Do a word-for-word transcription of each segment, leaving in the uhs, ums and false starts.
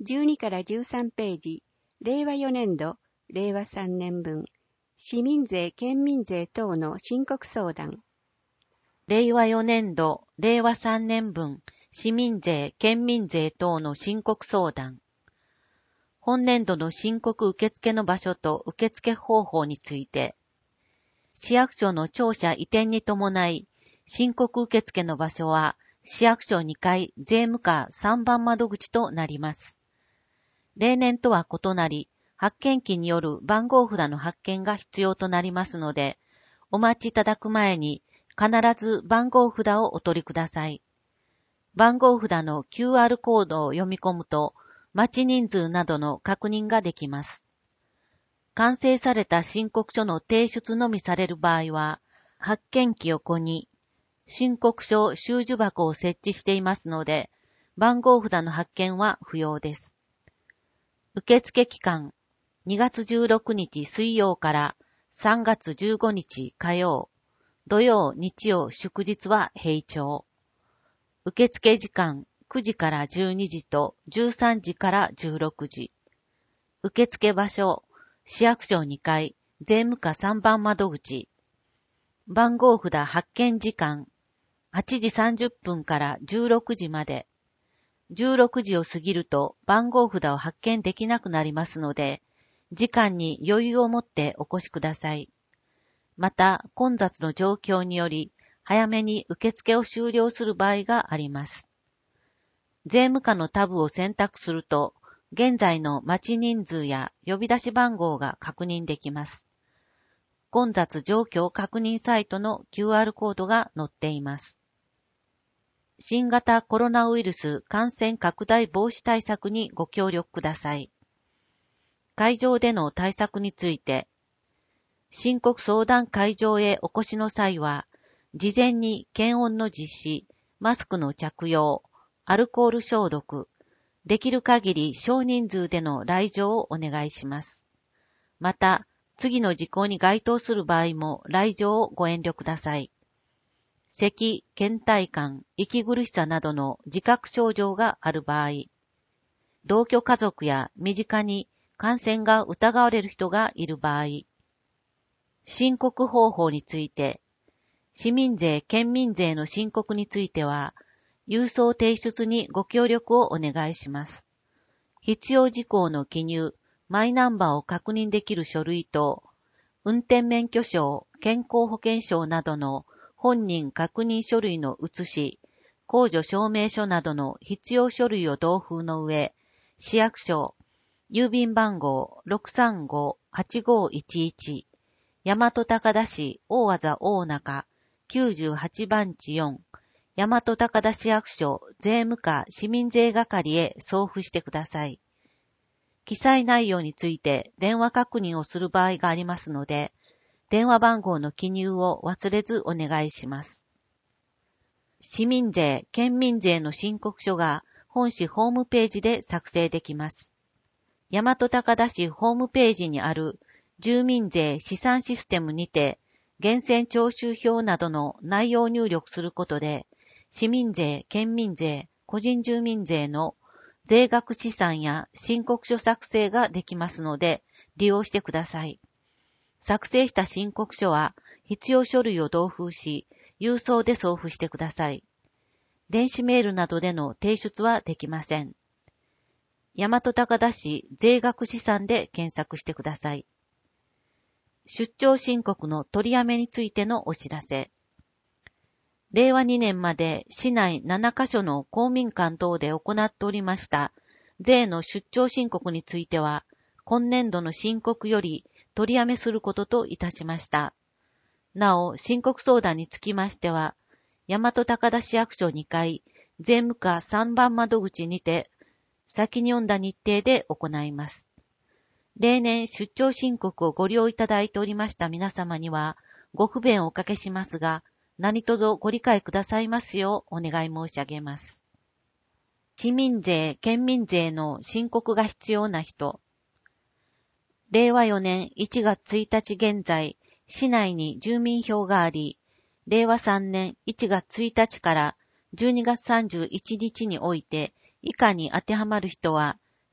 じゅうにからじゅうさんページ、れいわよねんど、れいわさんねんぶん、市民税・県民税等の申告相談。 れいわよねんど、れいわさんねんぶん、市民税・県民税等の申告相談。本年度の申告受付の場所と受付方法について、市役所の庁舎移転に伴い、申告受付の場所は、市役所にかい税務課さんばん窓口となります。例年とは異なり、発券機による番号札の発券が必要となりますので、お待ちいただく前に必ず番号札をお取りください。番号札の キューアール コードを読み込むと、待ち人数などの確認ができます。完成された申告書の提出のみされる場合は、発券機横に申告書収受箱を設置していますので、番号札の発券は不要です。受付期間、にがつじゅうろくにち水曜からさんがつじゅうごにち火曜、土曜、日曜、祝日は平常。受付時間、くじからじゅうにじとじゅうさんじからじゅうろくじ。受付場所、市役所にかい、税務課さんばん窓口。番号札発券時間、はちじさんじゅっぷんからじゅうろくじまで。じゅうろくじを過ぎると番号札を発券できなくなりますので、時間に余裕を持ってお越しください。また、混雑の状況により、早めに受付を終了する場合があります。税務課のタブを選択すると、現在の待ち人数や呼び出し番号が確認できます。混雑状況確認サイトの キューアール コードが載っています。新型コロナウイルス感染拡大防止対策にご協力ください。会場での対策について、申告相談会場へお越しの際は、事前に検温の実施、マスクの着用、アルコール消毒、できる限り少人数での来場をお願いします。また、次の事項に該当する場合も来場をご遠慮ください。咳、倦怠感、息苦しさなどの自覚症状がある場合、同居家族や身近に感染が疑われる人がいる場合、申告方法について、市民税・県民税の申告については、郵送提出にご協力をお願いします。必要事項の記入、マイナンバーを確認できる書類と、運転免許証、健康保険証などの本人確認書類の写し、控除証明書などの必要書類を同封の上、市役所、郵便番号 ろくさんごーはちごーいちいち、大和高田市大字大中きゅうじゅうはちばんちよん、大和高田市役所税務課市民税係へ送付してください。記載内容について電話確認をする場合がありますので、電話番号の記入を忘れずお願いします。市民税・県民税の申告書が本市ホームページで作成できます。大和高田市ホームページにある住民税試算システムにて、源泉徴収票などの内容を入力することで、市民税、県民税、個人住民税の税額試算や申告書作成ができますので、利用してください。作成した申告書は必要書類を同封し、郵送で送付してください。電子メールなどでの提出はできません。大和高田市税額試算で検索してください。出張申告の取りやめについてのお知らせ。れいわにねんまで市内ななかしょの公民館等で行っておりました税の出張申告については、今年度の申告より取りやめすることといたしました。なお、申告相談につきましては、大和高田市役所にかい、税務課さんばん窓口にて、先に読んだ日程で行います。例年出張申告をご利用いただいておりました皆様には、ご不便をおかけしますが、何卒ご理解くださいますようお願い申し上げます。市民税・県民税の申告が必要な人。れいわよねんいちがつついたち現在、市内に住民票があり、れいわさんねんいちがつついたちからじゅうにがつさんじゅういちにちにおいて、以下に当てはまる人は、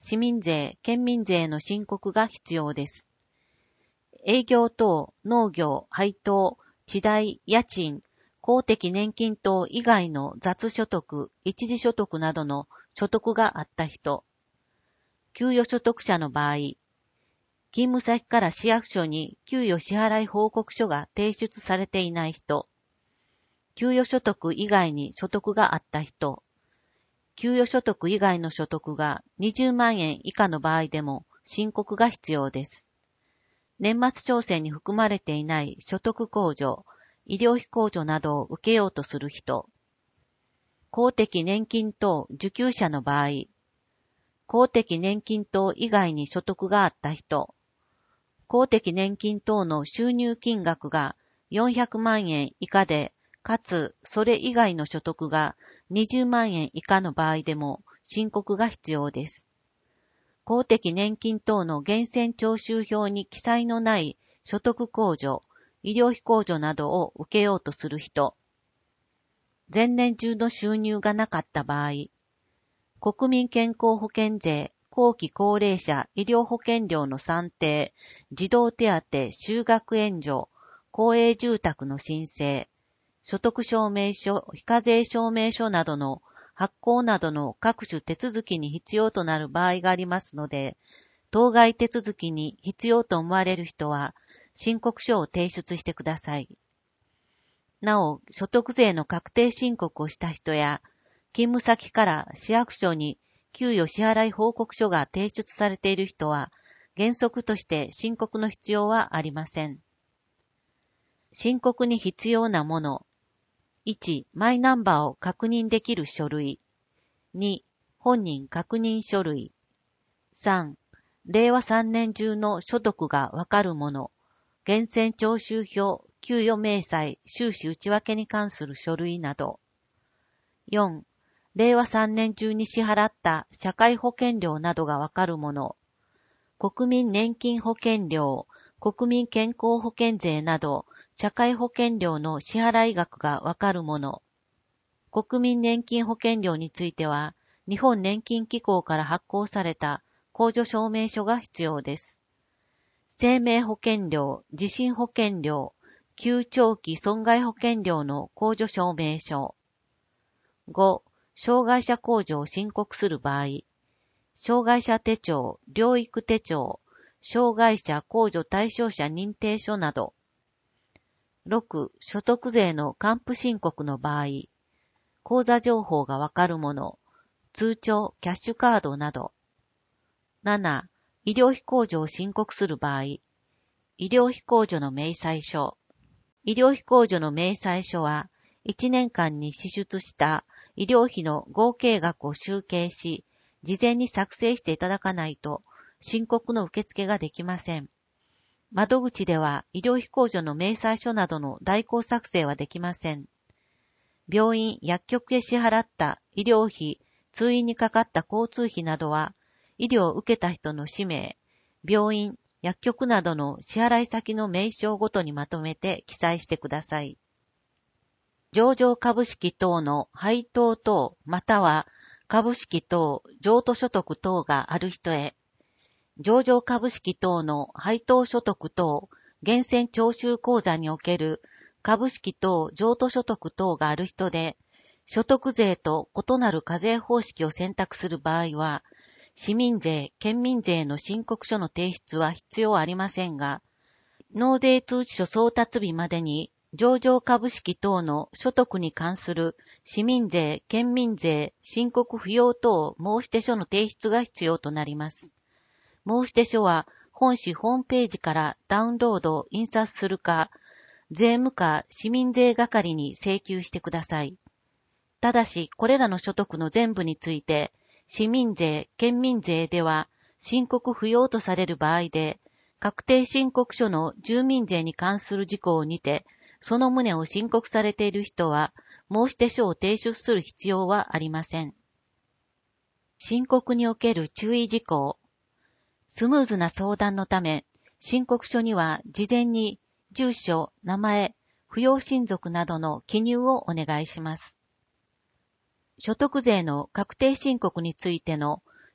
市民税、県民税の申告が必要です。営業等、農業、配当、地代、家賃、公的年金等以外の雑所得、一時所得などの所得があった人、給与所得者の場合、勤務先から市役所に給与支払い報告書が提出されていない人、給与所得以外に所得があった人、給与所得以外の所得がにじゅうまんえん以下の場合でも申告が必要です。年末調整に含まれていない所得控除、医療費控除などを受けようとする人、公的年金等受給者の場合、公的年金等以外に所得があった人、公的年金等の収入金額がよんひゃくまんえん以下で、かつそれ以外の所得がにじゅうまんえん以下の場合でも申告が必要です。公的年金等の源泉徴収票に記載のない所得控除、医療費控除などを受けようとする人、前年中の収入がなかった場合、国民健康保険税、後期高齢者医療保険料の算定、児童手当、就学援助、公営住宅の申請、所得証明書、非課税証明書などの発行などの各種手続きに必要となる場合がありますので、当該手続きに必要と思われる人は申告書を提出してください。なお、所得税の確定申告をした人や、勤務先から市役所に給与支払い報告書が提出されている人は、原則として申告の必要はありません。申告に必要なもの。いち、マイナンバーを確認できる書類。に、本人確認書類。さん、れいわさんねん中の所得がわかるもの。源泉徴収票、給与明細、収支内訳に関する書類など。よん、れいわさんねん中に支払った社会保険料などがわかるもの。国民年金保険料、国民健康保険税など、社会保険料の支払い額がわかるもの。国民年金保険料については、日本年金機構から発行された控除証明書が必要です。生命保険料、地震保険料、中長期損害保険料の控除証明書。ご、障害者控除を申告する場合、障害者手帳、療育手帳、障害者控除対象者認定書など。ろく、所得税の還付申告の場合、口座情報がわかるもの、通帳、キャッシュカードなど。なな、医療費控除を申告する場合、医療費控除の明細書。医療費控除の明細書は、いちねんかんに支出した医療費の合計額を集計し、事前に作成していただかないと、申告の受付ができません。窓口では医療費控除の明細書などの代行作成はできません。病院、薬局へ支払った医療費、通院にかかった交通費などは、医療を受けた人の氏名、病院、薬局などの支払い先の名称ごとにまとめて記載してください。上場株式等の配当等または株式等、譲渡所得等がある人へ、上場株式等の配当所得等、源泉徴収口座における株式等譲渡所得等がある人で、所得税と異なる課税方式を選択する場合は、市民税、県民税の申告書の提出は必要ありませんが、納税通知書送達日までに上場株式等の所得に関する市民税、県民税、申告不要等申出書の提出が必要となります。申出書は本市ホームページからダウンロード、印刷するか、税務課市民税係に請求してください。ただし、これらの所得の全部について、市民税、県民税では申告不要とされる場合で、確定申告書の住民税に関する事項にて、その旨を申告されている人は、申出書を提出する必要はありません。申告における注意事項。スムーズな相談のため、申告書には事前に住所、名前、扶養親族などの記入をお願いします。所得税の確定申告についての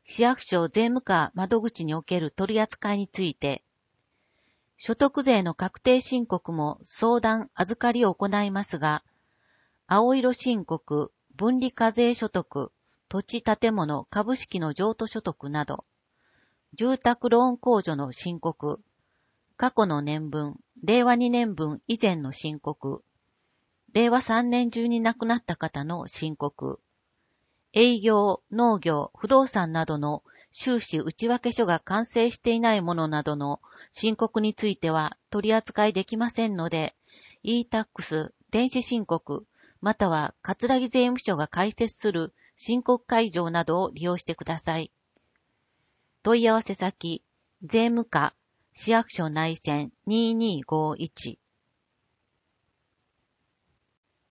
市役所税務課窓口における取り扱いについて、所得税の確定申告も相談預かりを行いますが、青色申告、分離課税所得、土地建物株式の譲渡所得など、住宅ローン控除の申告、過去の年分、れいわにねんぶん以前の申告、れいわさんねん中に亡くなった方の申告、営業、農業、不動産などの収支内訳書が完成していないものなどの申告については取り扱いできませんので、イータックス、電子申告、または葛城税務署が開設する申告会場などを利用してください。問い合わせ先、税務課、市役所内線にーにーごーいち